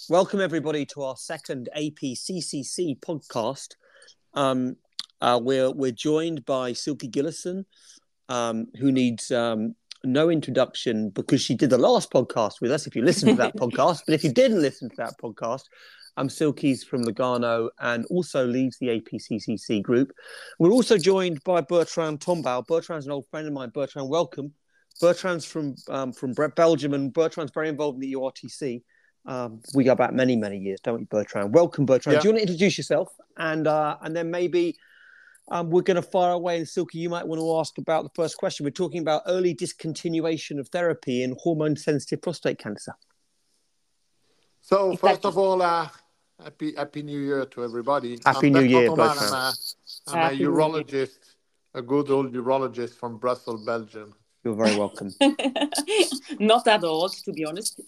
Welcome everybody to our second APCCC podcast. We're joined by Silke Gillessen, who needs no introduction because she did the last podcast with us. If you listened to that podcast, but if you didn't listen to that podcast, Silke's from Lugano and also leads the APCCC group. We're also joined by Bertrand Tombaugh. Bertrand's an old friend of mine. Bertrand, welcome. Bertrand's from Belgium, and Bertrand's very involved in the URTC. We go back many years, don't we, Bertrand? Welcome, Bertrand. Yeah. Do you want to introduce yourself? And then maybe we're going to fire away. And Silke, you might want to ask about the first question. We're talking about early discontinuation of therapy in hormone-sensitive prostate cancer. So, first of all, Happy New Year to everybody. Happy New Year, Bertrand. I'm a urologist, a good old urologist from Brussels, Belgium. You're very welcome. Not that old, to be honest.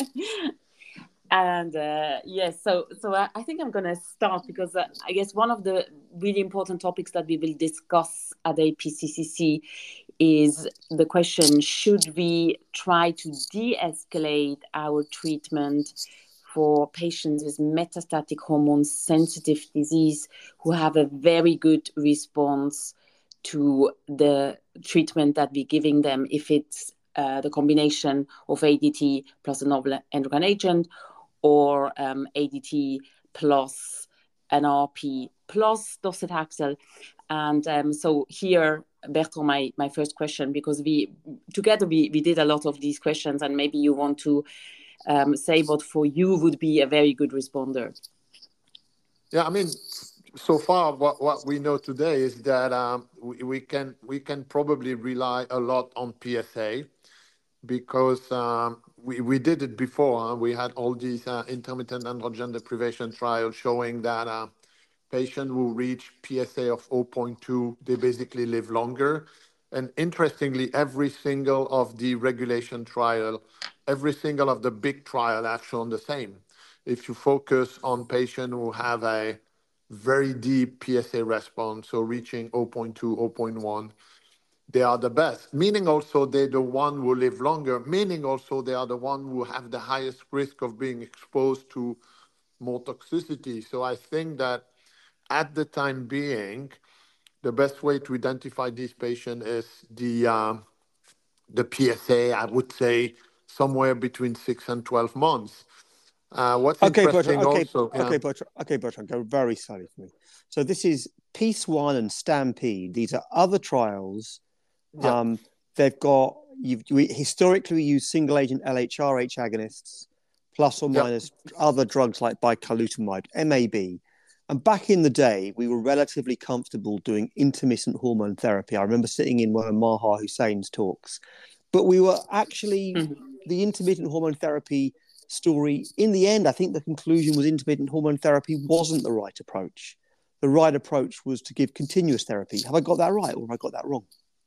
And yes, so I think I'm going to start because I guess one of the really important topics that we will discuss at APCCC is the question, should we try to de-escalate our treatment for patients with metastatic hormone-sensitive disease who have a very good response to the treatment that we're giving them, if it's the combination of ADT plus a novel endocrine agent or ADT plus an RP plus docetaxel. And so here, Bertrand, my first question, because we did a lot of these questions, and maybe you want to say what for you would be a very good responder. Yeah, I mean, so far what we know today is that we can probably rely a lot on PSA because we did it before. We had all these intermittent androgen deprivation trials showing that patients who reach PSA of 0.2, they basically live longer. And interestingly, every single of the regulation trial, every single of the big trial have shown the same. If you focus on patients who have a very deep PSA response, so reaching 0.2, 0.1, they are the best, meaning also they're the one who live longer, meaning also they are the one who have the highest risk of being exposed to more toxicity. So I think that at the time being, the best way to identify these patients is the PSA, I would say somewhere between 6 and 12 months. What's interesting also... Bertrand, go very slowly for me. So this is PEACE-1 and STAMPEDE. These are other trials. Yeah. They've got... historically, we use single-agent LHRH agonists, plus or minus other drugs like bicalutamide, MAB. And back in the day, we were relatively comfortable doing intermittent hormone therapy. I remember sitting in one of Maha Hussein's talks. But we were actually... The intermittent hormone therapy story, in the end, I think the conclusion was intermittent hormone therapy wasn't the right approach. The right approach was to give continuous therapy. Have I got that right, or have I got that wrong?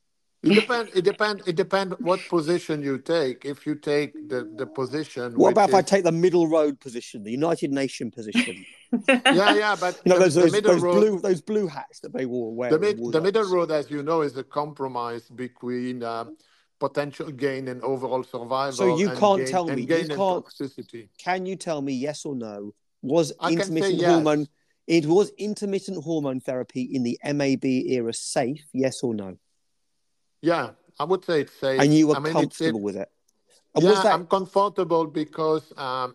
It depends what position you take. If you take the position... What about if I take the middle road position, the United Nations position? Yeah, but those blue hats that they wore. The middle road, as you know, is a compromise between potential gain in overall survival. So you can't tell me. Gain in toxicity. Can you tell me yes or no? Was intermittent hormone therapy in the MAB era safe? Yes or no? Yeah, I would say it's safe. And you were comfortable with it? And I'm comfortable because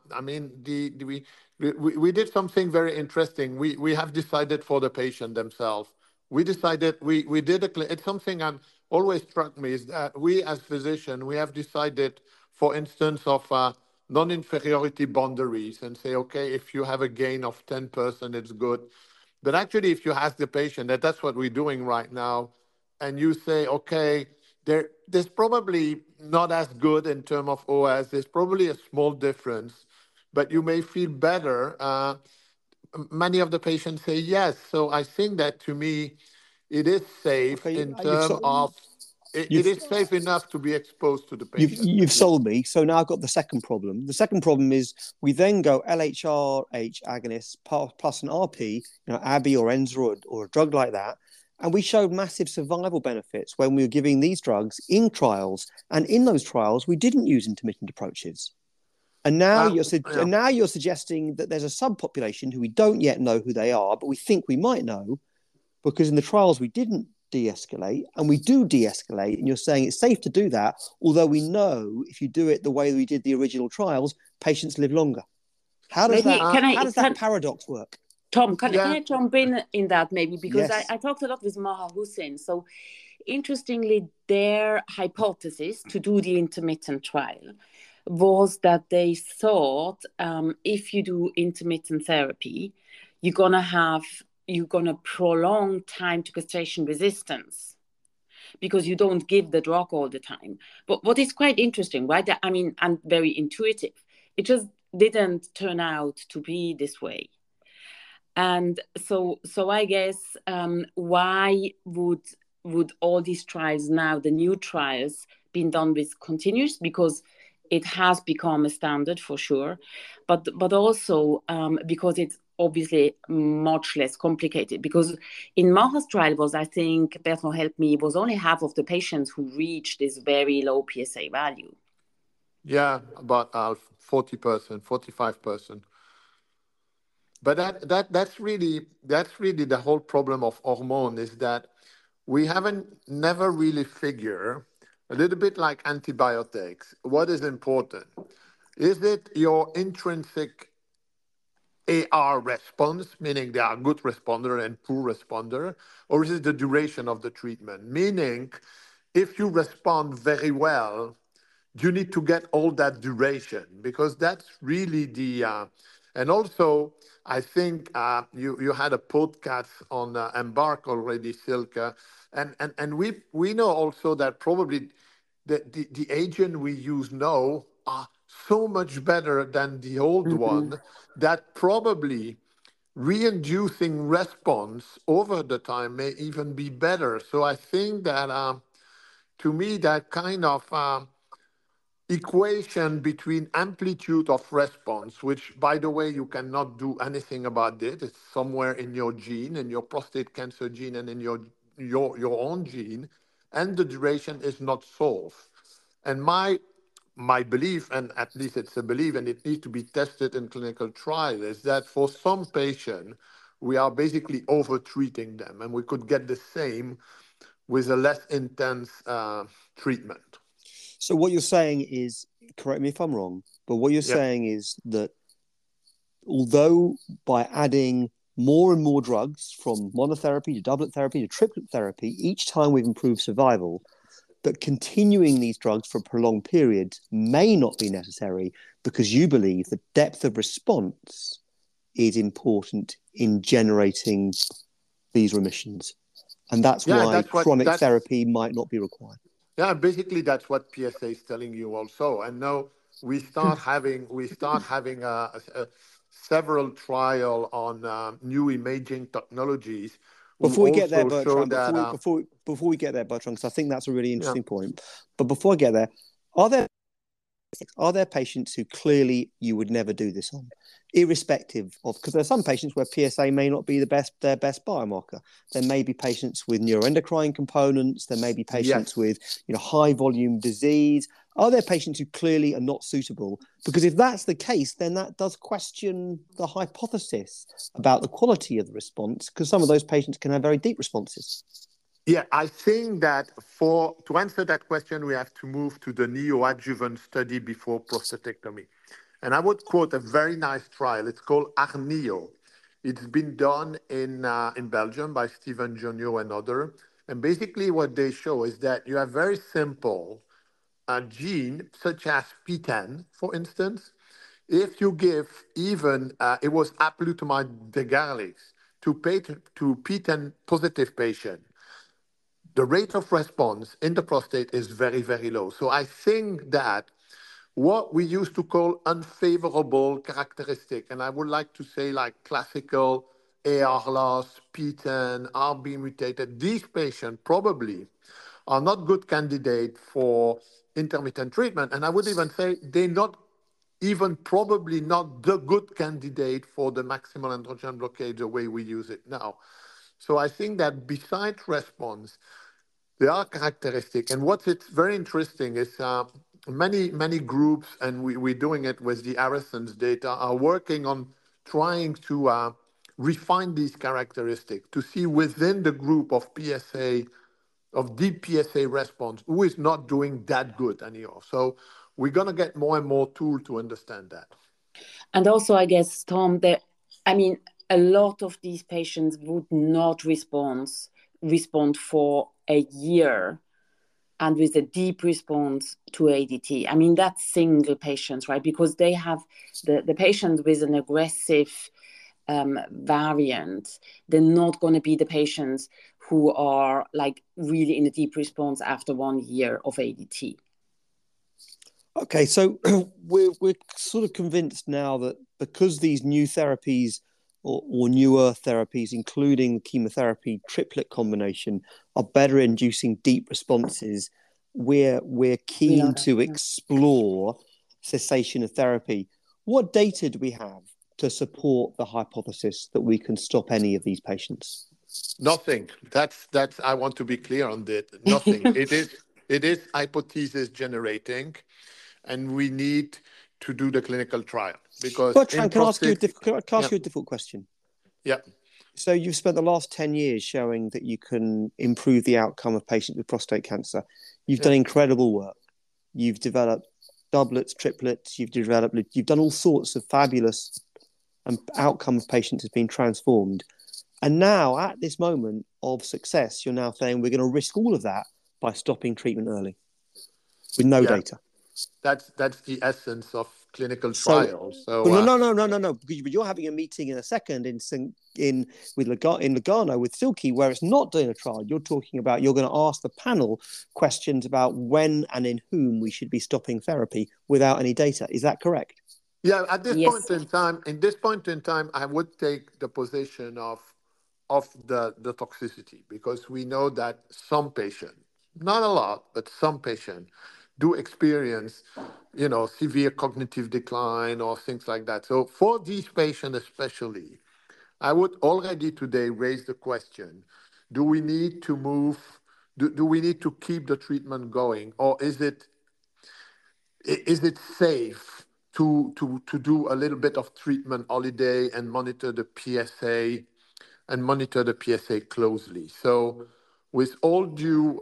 we did something very interesting. We have decided for the patient themselves. We decided it's something I'm always struck me is that we as physicians, we have decided, for instance, of non-inferiority boundaries and say, okay, if you have a gain of 10%, it's good. But actually, if you ask the patient, that's what we're doing right now, and you say, okay, there's probably not as good in terms of OS, there's probably a small difference, but you may feel better. Many of the patients say yes. So I think that, to me, it is safe in terms of... It is safe enough to be exposed to the patient. You've sold me. So now I've got the second problem. The second problem is we then go LHRH agonists plus an RP, AbbVie or Enza or a drug like that, and we showed massive survival benefits when we were giving these drugs in trials. And in those trials, we didn't use intermittent approaches. And now Yeah. you're suggesting that there's a subpopulation who we don't yet know who they are, but we think we might know because in the trials we didn't de-escalate, and we do de-escalate. And you're saying it's safe to do that, although we know if you do it the way we did the original trials, patients live longer. How does that paradox work? Tom, can I jump in that maybe? Because yes. I talked a lot with Maha Hussein. So interestingly, their hypothesis to do the intermittent trial was that they thought if you do intermittent therapy, you're going to prolong time to castration resistance because you don't give the drug all the time. But what is quite interesting, right? I mean, and very intuitive, it just didn't turn out to be this way. And so I guess why would all these trials now, the new trials, been done with continuous? Because it has become a standard for sure, but also because it's obviously much less complicated. Because in Maha's trial was, I think, Bertrand helped me, it was only half of the patients who reached this very low PSA value. Yeah, about 40%, 45%. But that's really the whole problem of hormone, is that we never really figure, a little bit like antibiotics, what is important. Is it your intrinsic AR response, meaning they are good responder and poor responder, or is it the duration of the treatment? Meaning, if you respond very well, you need to get all that duration, because that's really and also, I think you had a podcast on Embark already, Silke, and we know also that probably the agent we use now are so much better than the old one, that probably reinducing response over the time may even be better. So I think that to me, that kind of equation between amplitude of response, which, by the way, you cannot do anything about it. It's somewhere in your gene, in your prostate cancer gene, and in your own gene, and the duration is not solved. And my belief, and at least it's a belief, and it needs to be tested in clinical trial, is that for some patients, we are basically over-treating them, and we could get the same with a less intense treatment. So what you're saying is, correct me if I'm wrong, but what you're saying is that although by adding more and more drugs from monotherapy to doublet therapy to triplet therapy, each time we've improved survival, but continuing these drugs for a prolonged period may not be necessary because you believe the depth of response is important in generating these remissions. And that's why chronic therapy might not be required. Yeah, basically that's what PSA is telling you also. And now we start having several trial on new imaging technologies. Before we get there, Bertrand, before we get there, Bertrand, because I think that's a really interesting point. But before I get there, are there patients who clearly you would never do this on, irrespective of, because there are some patients where PSA may not be their best biomarker. There may be patients with neuroendocrine components. There may be patients with high volume disease. Are there patients who clearly are not suitable? Because if that's the case, then that does question the hypothesis about the quality of the response, because some of those patients can have very deep responses. Yeah, I think that to answer that question, we have to move to the neoadjuvant study before prostatectomy. And I would quote a very nice trial. It's called ARNEO. It's been done in Belgium by Stephen Jonio and others. And basically what they show is that you have very simple gene, such as PTEN, for instance. If you give even, it was apalutamide degarlix to PTEN positive patient, the rate of response in the prostate is very, very low. So I think that what we used to call unfavorable characteristic, and I would like to say like classical AR loss, PTEN, RB mutated, these patients probably are not good candidate for intermittent treatment. And I would even say they're not even probably not the good candidate for the maximal androgen blockade the way we use it now. So I think that besides response, they are characteristic. And what's very interesting is many groups, and we're doing it with the Harrison's data, are working on trying to refine these characteristics to see within the group of PSA, of deep PSA response, who is not doing that good anymore. So we're going to get more and more tool to understand that. And also, I guess, Tom, a lot of these patients would not respond for a year and with a deep response to ADT. I mean, that's single patients, right? Because they have the patients with an aggressive variant. They're not going to be the patients who are like really in a deep response after 1 year of ADT. Okay, so we're sort of convinced now that because these new therapies or newer therapies, including chemotherapy triplet combination, are better inducing deep responses, we're keen to explore cessation of therapy. What data do we have to support the hypothesis that we can stop any of these patients? Nothing. That's. I want to be clear on that. Nothing. It is hypothesis generating, and we need to do the clinical trial because. Bertrand, can I ask you a difficult question? Yeah. So you've spent the last 10 years showing that you can improve the outcome of patients with prostate cancer. You've done incredible work. You've developed doublets, triplets. You've done all sorts of fabulous outcome of patients has been transformed. And now, at this moment of success, you're now saying we're going to risk all of that by stopping treatment early with no data. That's the essence of clinical trials. So no. But you're having a meeting in a second in Lugano with Silke, where it's not doing a trial. You're talking about you're going to ask the panel questions about when and in whom we should be stopping therapy without any data. Is that correct? Yeah. At this point in time, I would take the position of the toxicity, because we know that some patients, not a lot, but some patients do experience, severe cognitive decline or things like that. So for these patients especially, I would already today raise the question, do we need to move, do we need to keep the treatment going, or is it safe to do a little bit of treatment holiday and monitor the PSA closely? So with all due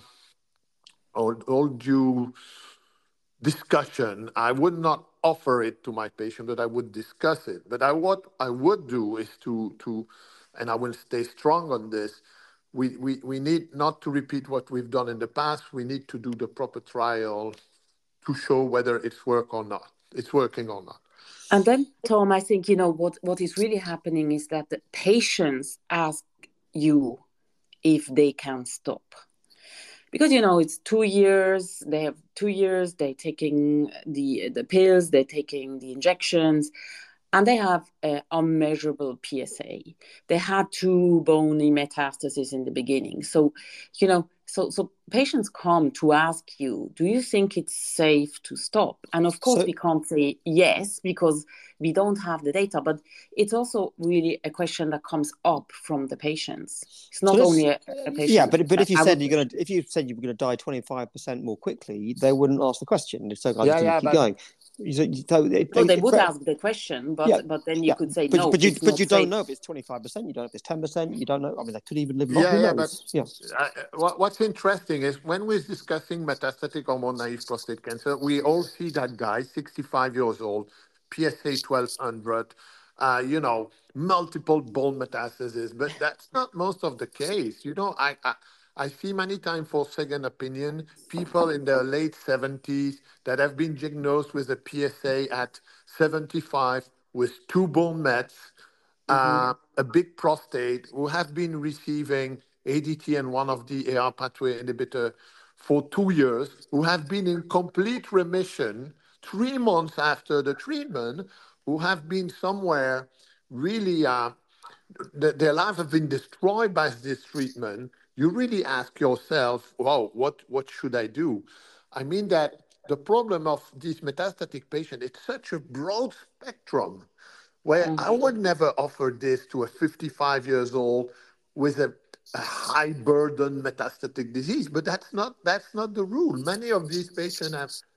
discussion, I would not offer it to my patient, but I would discuss it. But what I would do is to and I will stay strong on this. We need not to repeat what we've done in the past. We need to do the proper trial to show whether it's working or not. And then, Tom, I think, what is really happening is that the patients ask you if they can stop. Because, it's 2 years, they have 2 years, they're taking the pills, they're taking the injections, and they have unmeasurable PSA. They had 2 bony metastases in the beginning. So, so patients come to ask you, do you think it's safe to stop? And of course, we can't say yes, because we don't have the data, but it's also really a question that comes up from the patients. It's not only a patient. Yeah, but if you said if you said you were going to die 25% more quickly, they wouldn't ask the question. So keep going. They would ask the question, but then you could say no. But you don't know if it's 25%. You don't know if it's 10%. You don't know. I mean, they could even live longer. What's interesting is when we're discussing metastatic hormone-naive prostate cancer, we all see that guy, 65 years old, PSA 1200, multiple bone metastases, but that's not most of the case. I see many times for second opinion, people in their late 70s that have been diagnosed with a PSA at 75 with 2 bone mets, a big prostate, who have been receiving ADT and one of the AR pathway inhibitor for 2 years, who have been in complete remission 3 months after the treatment, who have been somewhere really, their life have been destroyed by this treatment. You really ask yourself, wow, what should I do? I mean that the problem of these metastatic patients, it's such a broad spectrum where I would never offer this to a 55 years old with a high burden metastatic disease, but that's not the rule. Many of these patients have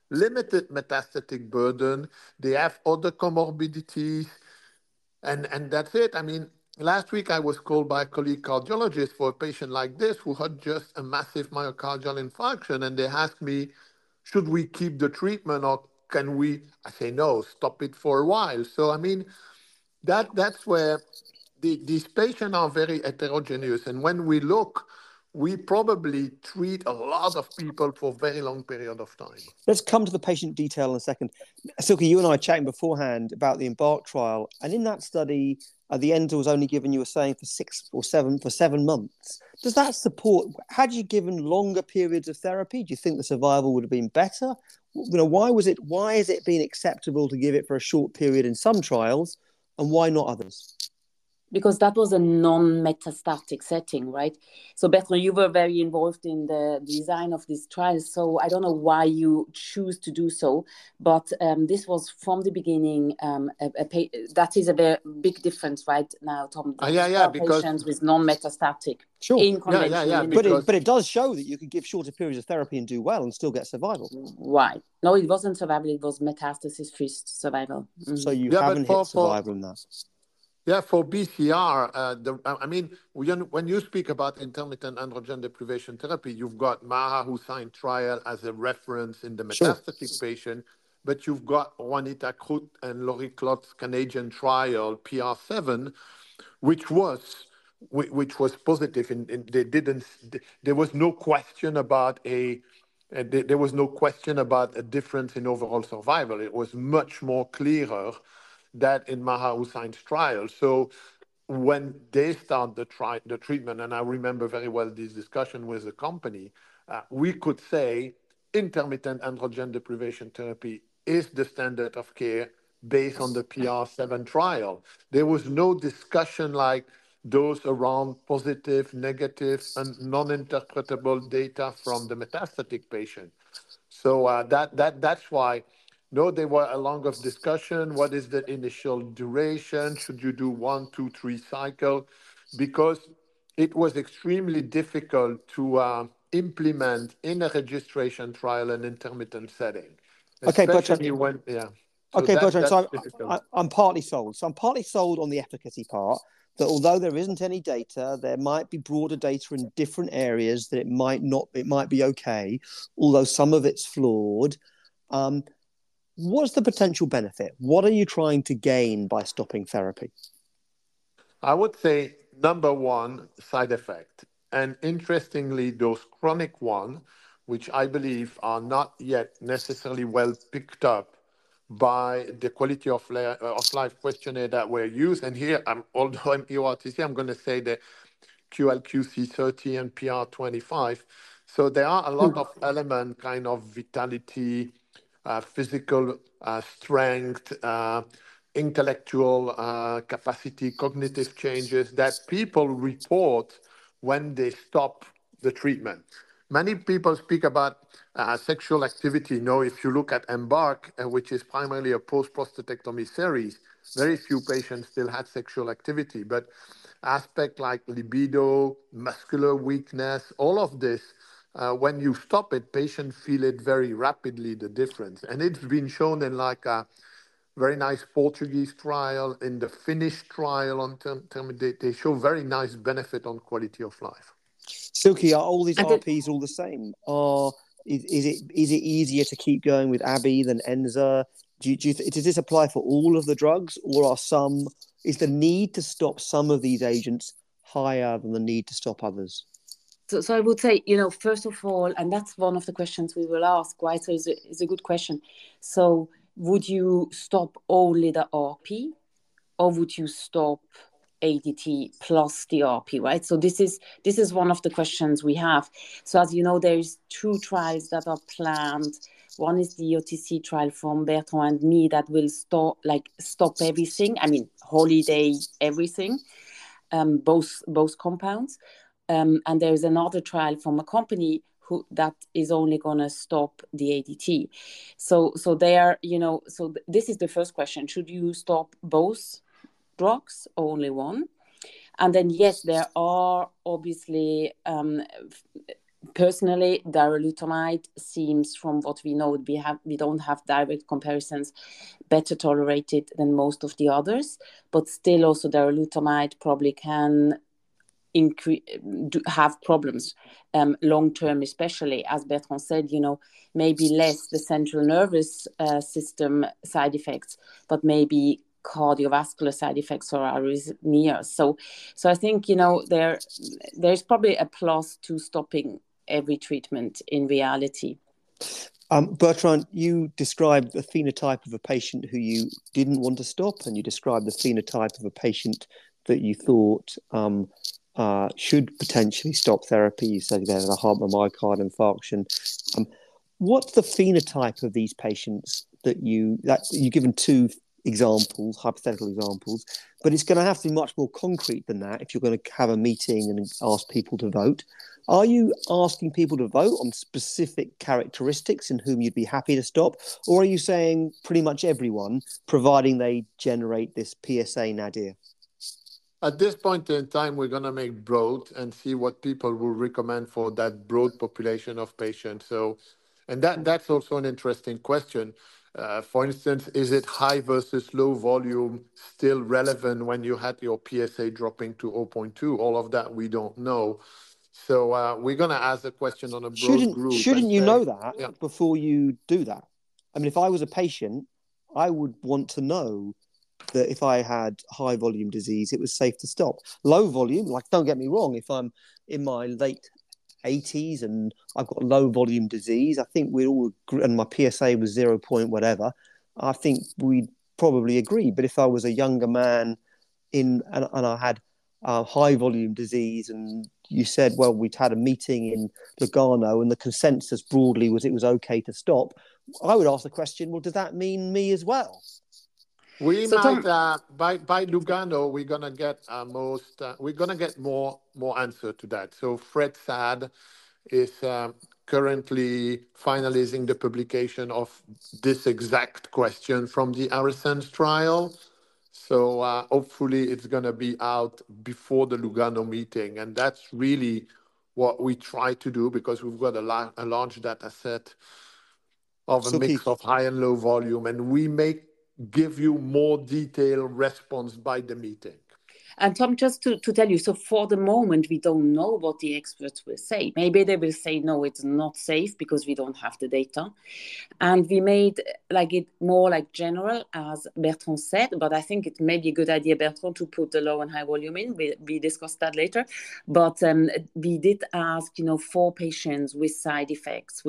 limited metastatic burden. They have other comorbidities, and that's it. I mean, last week I was called by a colleague cardiologist for a patient like this who had just a massive myocardial infarction, and they asked me, should we keep the treatment or can we? I say no, stop it for a while. So I mean, that's where these patients are very heterogeneous, and when we look, we probably treat a lot of people for a very long period of time. Let's come to the patient detail in a second. Silke, you and I were chatting beforehand about the EMBARK trial, and in that study, the endo was only given, you were saying, for 7 months. Does that support? Had you given longer periods of therapy, do you think the survival would have been better? Why is it being acceptable to give it for a short period in some trials, and why not others? Because that was a non-metastatic setting, right? So Bertrand, you were very involved in the design of this trial, so I don't know why you choose to do so, but this was from the beginning, that is a very big difference right now, Tom. Because patients with non-metastatic sure. in conventional but it does show that you could give shorter periods of therapy and do well and still get survival. Right. No, it wasn't survival, it was metastasis-free survival. Mm-hmm. So you haven't hit survival in that. Yeah, for BCR, I mean, when you speak about intermittent androgen deprivation therapy, you've got Maha Hussain trial as a reference in the metastatic patient, but you've got Juanita Krut and Laurie Klotz's Canadian trial, PR7, which was positive. There was no question about there was no question about a difference in overall survival. It was much more clearer that in Maha Hussain's trial. So when they start the treatment, and I remember very well this discussion with the company, we could say intermittent androgen deprivation therapy is the standard of care based on the PR7 trial. There was no discussion like those around positive, negative, and non-interpretable data from the metastatic patient. So that's why. No, there were a long of discussion. What is the initial duration? Should you do 1, 2, 3 cycle? Because it was extremely difficult to implement in a registration trial an intermittent setting. Okay, Bertrand. So I'm partly sold. So I'm partly sold on the efficacy part, that although there isn't any data, there might be broader data in different areas that it might be okay, although some of it's flawed. What's the potential benefit? What are you trying to gain by stopping therapy? I would say, number one, side effect. And interestingly, those chronic ones, which I believe are not yet necessarily well picked up by the quality of life questionnaire that were used. And here, although I'm EORTC, I'm going to say the QLQC30 and PR25. So there are a lot of elements, kind of vitality, physical strength, intellectual capacity, cognitive changes that people report when they stop the treatment. Many people speak about sexual activity. If you look at EMBARK, which is primarily a post-prostatectomy series, very few patients still had sexual activity. But aspects like libido, muscular weakness, all of this, when you stop it, patients feel it very rapidly, the difference. And it's been shown in like a very nice Portuguese trial, in the Finnish trial, they show very nice benefit on quality of life. Silke, are all these RPs all the same? Is it easier to keep going with Abi than Enza? Does this apply for all of the drugs, or is the need to stop some of these agents higher than the need to stop others? So I would say, first of all, and that's one of the questions we will ask, right? So it's a good question. So would you stop only the RP, or would you stop ADT plus the RP, right? So this is one of the questions we have. So as you know, there's 2 trials that are planned. One is the OTC trial from Bertrand and me that will stop everything. I mean, holiday everything, both compounds. And there's another trial from a company that is only going to stop the ADT. So this is the first question. Should you stop both drugs or only one? And then, yes, there are obviously personally, darolutamide seems, from what we know, we don't have direct comparisons, better tolerated than most of the others, but still also darolutamide probably can have problems long term, especially as Bertrand said, maybe less the central nervous system side effects, but maybe cardiovascular side effects or arrhythmias. So I think there's probably a plus to stopping every treatment in reality. Bertrand, you described the phenotype of a patient who you didn't want to stop, and you described the phenotype of a patient that you thought should potentially stop therapy. You said they had a heart myocardial infarction. What's the phenotype of these patients that you've given two examples, hypothetical examples, but it's going to have to be much more concrete than that if you're going to have a meeting and ask people to vote. Are you asking people to vote on specific characteristics in whom you'd be happy to stop, or are you saying pretty much everyone, providing they generate this PSA nadir? At this point in time, we're going to make broad and see what people will recommend for that broad population of patients. So, and that's also an interesting question. For instance, is it high versus low volume still relevant when you had your PSA dropping to 0.2? All of that we don't know. So we're going to ask the question on a broad group. Shouldn't you know that before you do that? I mean, if I was a patient, I would want to know that if I had high volume disease, it was safe to stop. Low volume, like, don't get me wrong, if I'm in my late 80s and I've got low volume disease, I think we all agree, and my PSA was 0 point whatever, I think we'd probably agree. But if I was a younger man and I had high volume disease, and you said, well, we'd had a meeting in Lugano and the consensus broadly was it was okay to stop, I would ask the question, well, does that mean me as well? We might by Lugano, we're gonna get more answer to that. So Fred Saad is currently finalizing the publication of this exact question from the ARASENS trial. So hopefully it's gonna be out before the Lugano meeting, and that's really what we try to do, because we've got a large data set of a mix of high and low volume, and we may give you more detailed response by the meeting. And Tom, just to tell you, so for the moment, we don't know what the experts will say. Maybe they will say, no, it's not safe because we don't have the data. And we made it more like general, as Bertrand said, but I think it may be a good idea, Bertrand, to put the low and high volume in. We discussed that later. But we did ask, 4 patients with side effects,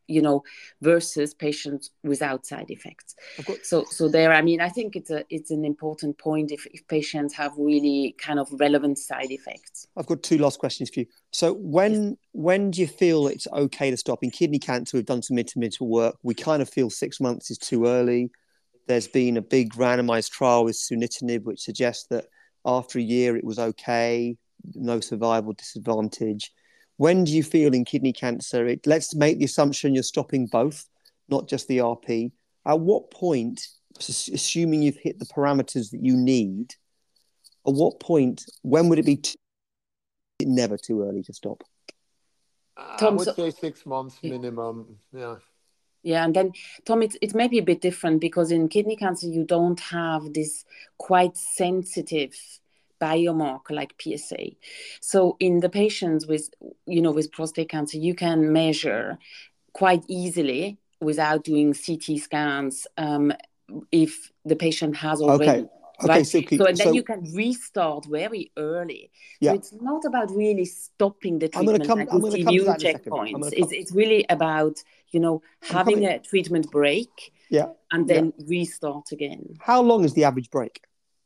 versus patients without side effects. So there, I mean, I think it's an important point if patients have really kind of relevant side effects. I've got 2 last questions for you. So when do you feel it's okay to stop? In kidney cancer, we've done some intermittent work. We kind of feel 6 months is too early. There's been a big randomized trial with sunitinib, which suggests that after a year it was okay, no survival disadvantage. When do you feel in kidney cancer, let's make the assumption you're stopping both, not just the RP. At what point, assuming you've hit the parameters that you need, at what point, when would it be never too early to stop? Tom, I would say 6 months minimum, yeah. Yeah, and then, Tom, it's maybe a bit different because in kidney cancer, you don't have this quite sensitive biomarker like PSA. So in the patients with prostate cancer, you can measure quite easily without doing CT scans if the patient has already. Okay, right? So you can restart very early. Yeah. So it's not about really stopping the treatment with immune checkpoints. It's really about, having a treatment break and then restart again. How long is the average break?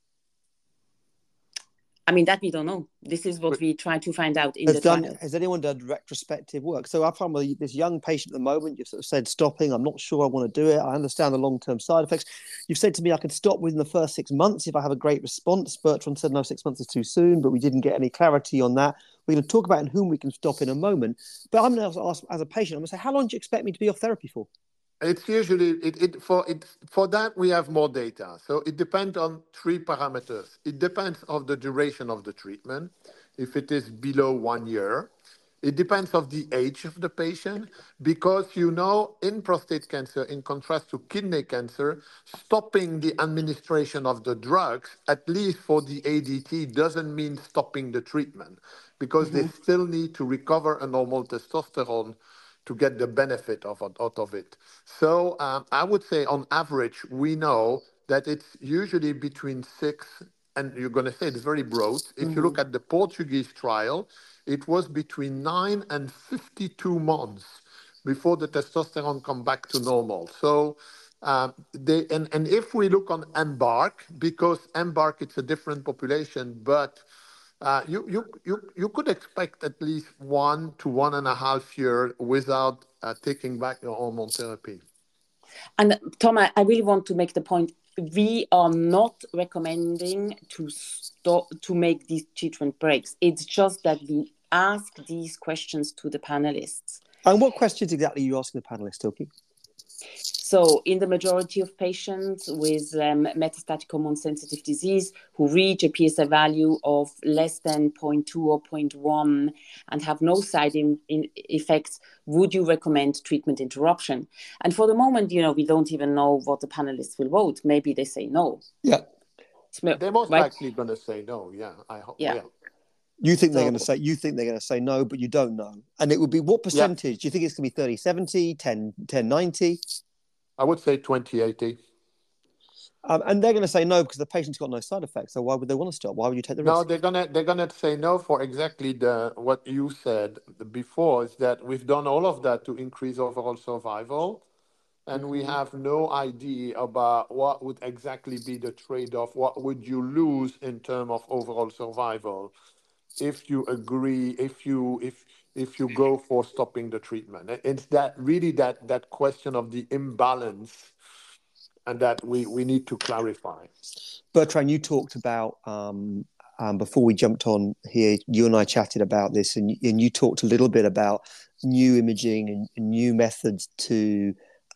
I mean, that we don't know. This is what we try to find out in the trial. Has anyone done retrospective work? So I found with this young patient at the moment, you've sort of said stopping. I'm not sure I want to do it. I understand the long-term side effects. You've said to me I could stop within the first 6 months if I have a great response. Bertrand said, no, 6 months is too soon, but we didn't get any clarity on that. We're going to talk about in whom we can stop in a moment. But I'm going to ask, as a patient, I'm going to say, how long do you expect me to be off therapy for? It's usually for that we have more data. So it depends on 3 parameters. It depends on the duration of the treatment. If it is below 1 year, It depends of the age of the patient because, in prostate cancer, in contrast to kidney cancer, stopping the administration of the drugs, at least for the ADT, doesn't mean stopping the treatment because they still need to recover a normal testosterone to get the benefit out of it. So I would say on average, we know that it's usually between 6, and you're going to say it's very broad. If you look at the Portuguese trial, it was between 9 and 52 months before the testosterone come back to normal. So and if we look on EMBARK, because EMBARK it's a different population, but you could expect at least 1 to 1.5 years without taking back your hormone therapy. And Tom, I really want to make the point. We are not recommending to make these treatment breaks. It's just that we ask these questions to the panelists. And what questions exactly are you asking the panelists, Silke? So in the majority of patients with metastatic hormone-sensitive disease who reach a PSA value of less than 0.2 or 0.1 and have no side effects, would you recommend treatment interruption? And for the moment, we don't even know what the panelists will vote. Maybe they say no. Yeah. They're most likely going to say no. Yeah, I hope. Yeah. You think they're going to say no, but you don't know. And it would be what percentage? Do you think it's going to be 30-70, 10-90? I would say 20-80. And they're going to say no because the patient's got no side effects. So why would they want to stop? Why would you take the risk? No, they're gonna say no for exactly what you said before, is that we've done all of that to increase overall survival, and we have no idea about what would exactly be the trade-off. What would you lose in terms of overall survival if you agree, if you go for stopping the treatment? It's that question of the imbalance, and that we need to clarify. Bertrand, you talked about before we jumped on here, you and I chatted about this, and you talked a little bit about new imaging and new methods to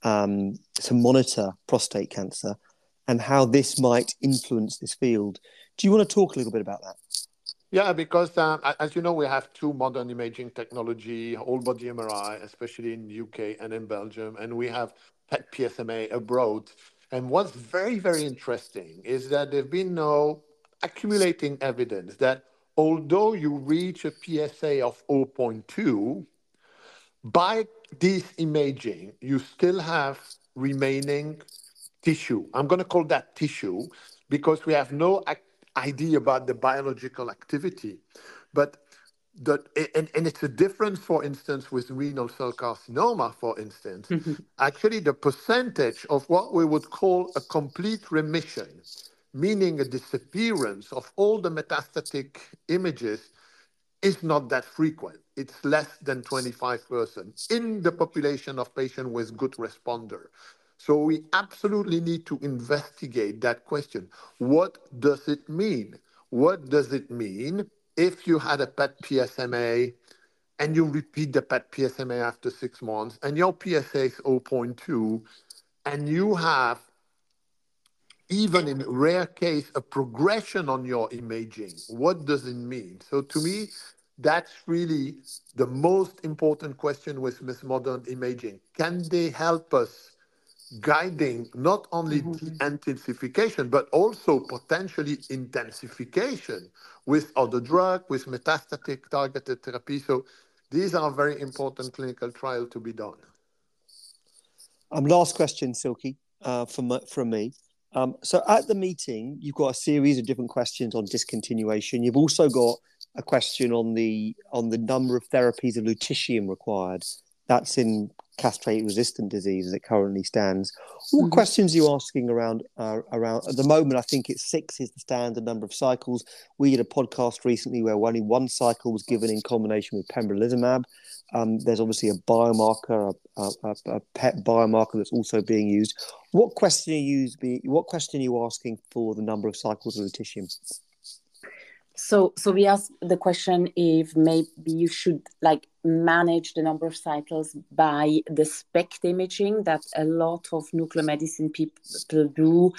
monitor prostate cancer and how this might influence this field. Do you want to talk a little bit about that? Yeah, because as you know, we have 2 modern imaging technology, whole body MRI, especially in the UK and in Belgium, and we have PET PSMA abroad. And what's very, very interesting is that there's been no accumulating evidence that although you reach a PSA of 0.2, by this imaging, you still have remaining tissue. I'm going to call that tissue because we have no idea about the biological activity. But and it's a difference, for instance, with renal cell carcinoma, for instance. Actually, the percentage of what we would call a complete remission, meaning a disappearance of all the metastatic images, is not that frequent. It's less than 25% in the population of patients with good responder. So we absolutely need to investigate that question. What does it mean? What does it mean if you had a PET PSMA and you repeat the PET PSMA after 6 months and your PSA is 0.2 and you have, even in rare case, a progression on your imaging? What does it mean? So to me, that's really the most important question with modern imaging. Can they help us guiding not only the intensification, but also potentially intensification with other drug, with metastatic targeted therapy? So these are very important clinical trials to be done. Last question, Silke, from me. So at the meeting, you've got a series of different questions on discontinuation. You've also got a question on the number of therapies of lutetium required. That's in castrate-resistant disease as it currently stands. What questions are you asking around at the moment? I think it's 6 is the standard number of cycles. We did a podcast recently where only 1 cycle was given in combination with pembrolizumab. There's obviously a biomarker, a PET biomarker that's also being used. What question are you asking for the number of cycles of lutetium? So we asked the question if maybe you should manage the number of cycles by the SPECT imaging that a lot of nuclear medicine people do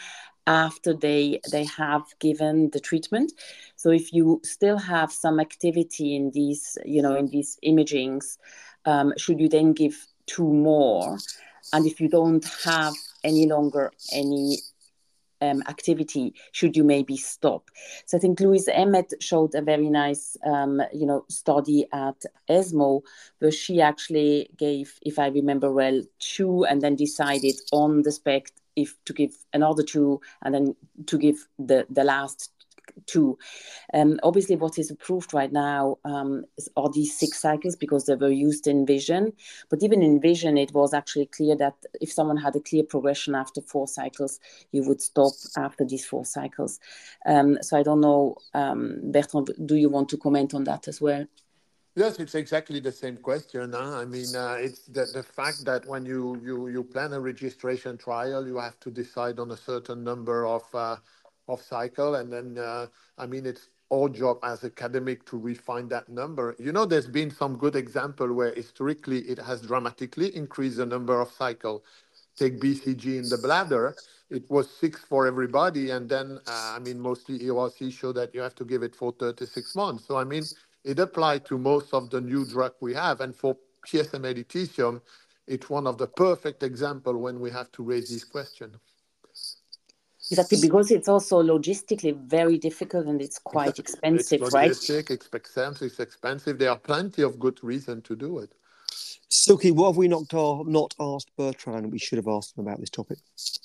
after they have given the treatment. So if you still have some activity in these, in these imagings, should you then give 2 more? And if you don't have any longer any activity, should you maybe stop? So I think Louise Emmett showed a very nice, study at ESMO, where she actually gave, if I remember well, 2, and then decided on the spec if to give another 2, and then to give the last 2. Obviously, what is approved right now are these 6 cycles because they were used in Vision. But even in Vision, it was actually clear that if someone had a clear progression after 4 cycles, you would stop after these 4 cycles. So I don't know, Bertrand, do you want to comment on that as well? Yes, it's exactly the same question. I mean, it's the fact that when you plan a registration trial, you have to decide on a certain number of cycle, and then I mean, it's our job as academic to refine that number. There's been some good example where historically it has dramatically increased the number of cycle. Take BCG in the bladder, it was 6 for everybody, and then I mean, mostly EORC show that you have to give it for 36 months. So I mean, it applied to most of the new drug we have. And for PSMA lutetium, it's one of the perfect example when we have to raise this question. Exactly, because it's also logistically very difficult and it's quite expensive, right? It's expensive. There are plenty of good reasons to do it. Silky, what have we not asked Bertrand we should have asked him about this topic?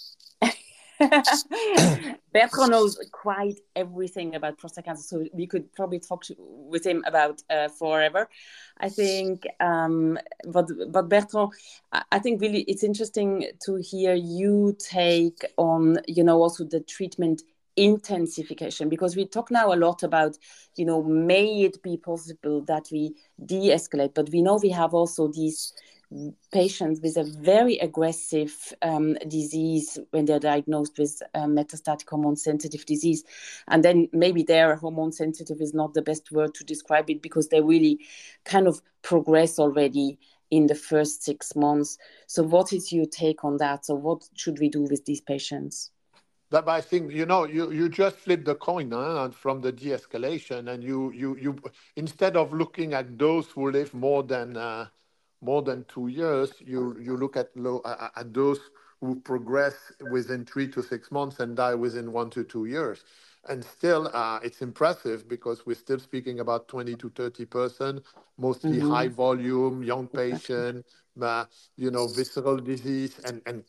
Bertrand knows quite everything about prostate cancer, so we could probably talk with him about forever. I think, but Bertrand, I think really it's interesting to hear you take on, also the treatment intensification, because we talk now a lot about, may it be possible that we de-escalate, but we know we have also these patients with a very aggressive disease when they're diagnosed with metastatic hormone-sensitive disease. And then maybe their hormone-sensitive is not the best word to describe it, because they really kind of progress already in the first 6 months. So what is your take on that? So what should we do with these patients? But I think, you just flip the coin from the de-escalation, and you instead of looking at those who live more than 2 years, you look at those who progress within 3 to 6 months and die within 1 to 2 years. And still, it's impressive because we're still speaking about 20 to 30%, mostly high volume, young patient, visceral disease, and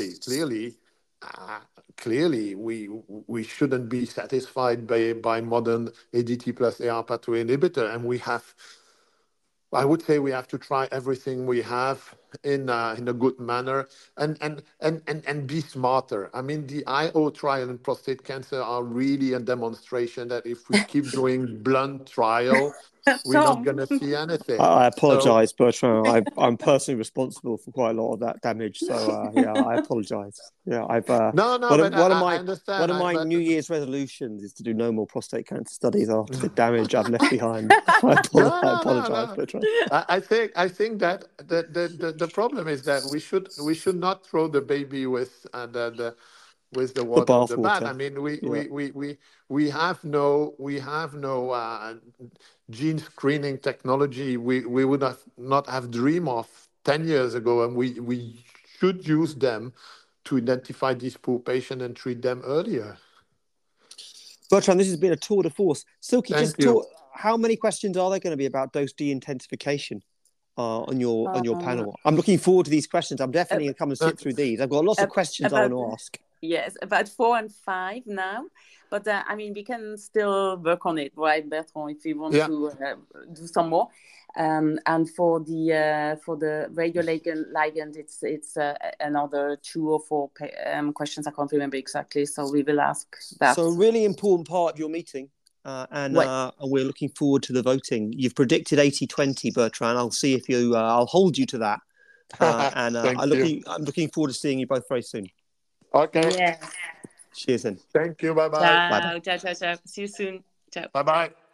clearly, we shouldn't be satisfied by modern ADT plus AR pathway inhibitor, and I would say we have to try everything we have in a good manner and be smarter. I mean, the IO trial in prostate cancer are really a demonstration that if we keep doing blunt trial, we're not going to see anything. I apologize, Bertrand. I'm personally responsible for quite a lot of that damage. So, yeah, I apologize. Yeah, one of my New Year's resolutions is to do no more prostate cancer studies after the damage I've left behind. I apologize, Bertrand. I think that the problem is that we should not throw the baby with the water of the bath. I mean, we have no gene screening technology we would not have dreamed of 10 years ago, and we should use them to identify these poor patients and treat them earlier. Bertrand, this has been a tour de force. Silky, how many questions are there going to be about dose de-intensification on your panel? I'm looking forward to these questions. I'm definitely going to come and sit through these. I've got lots of questions I want to ask. Yes, about 4 and 5 now. But I mean, we can still work on it, right, Bertrand, if you want to do some more. And for the radioligand, it's another 2 or 4 questions. I can't remember exactly, so we will ask that. So a really important part of your meeting, and we're looking forward to the voting. You've predicted 80-20, Bertrand. I'll see if I'll hold you to that. And I'm looking forward to seeing you both very soon. Okay. Yeah. Cheers then. Thank you. Bye-bye. Ciao. Ciao. See you soon. Ciao. Bye-bye.